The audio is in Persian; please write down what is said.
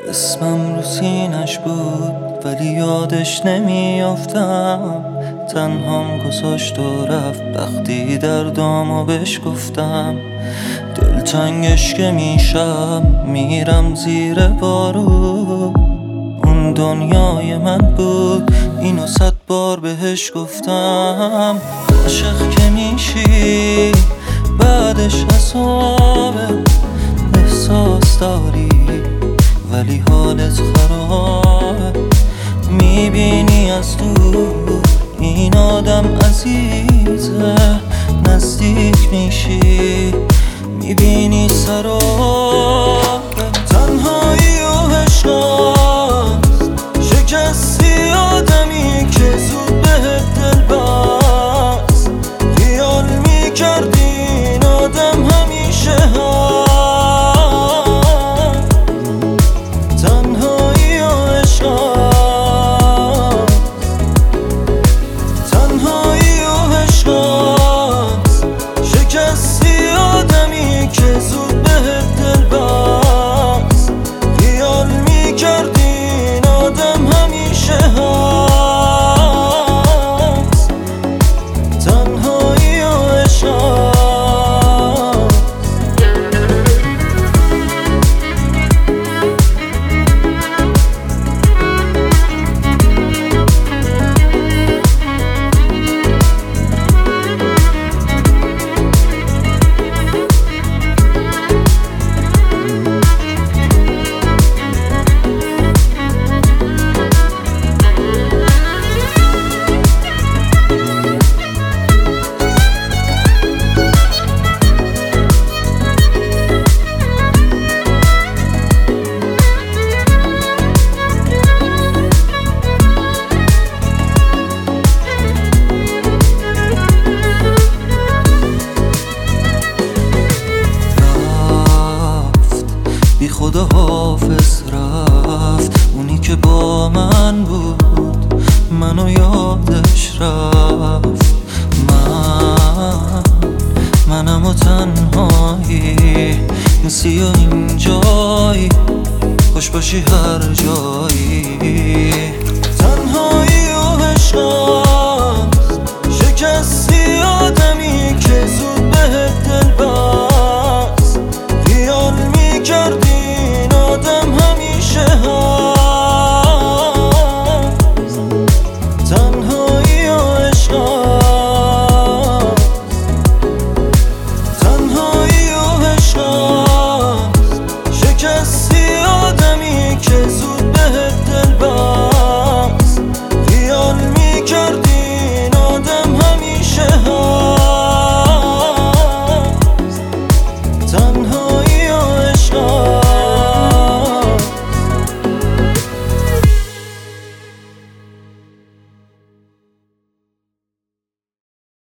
اسمم رو سینش بود ولی یادش نمیافتم. تنهام گذاشت و رفت وقتی دردامو بهش گفتم. دلتنگش که میشم میرم زیر بارو. اون دنیای من بود اینو 100 بار بهش گفتم. عاشق که میشی بعدش عذابه. احساس داری ولی حالت خرابه. میبینی از دور این آدم عزیزه. نزدیک میشی میبینی سرابه. تنهایی و عشقاست، شکستی آدمی که زود بهت دل بست. خیال میکردی این آدم همیشه هست. تنهایی و عشقاست، تنهایی و عشقاست. شکستی آدمی که زود بهت دل بست. خیال میکردی این آدم همیشه هست. تنهایی و عشقاست. بی خدا حافظ رفت اونی که با من بود. منو یادش رفت. منم و تنهایی نسی و اینجایی. خوش باشی هر جایی. تنهایی و عشقاست، شکستی آدمی که زود بهت دل بست. خیال میکردی این آدم همیشه هست. تنهایی و عشقاست، تنهایی و عشقاست. شکست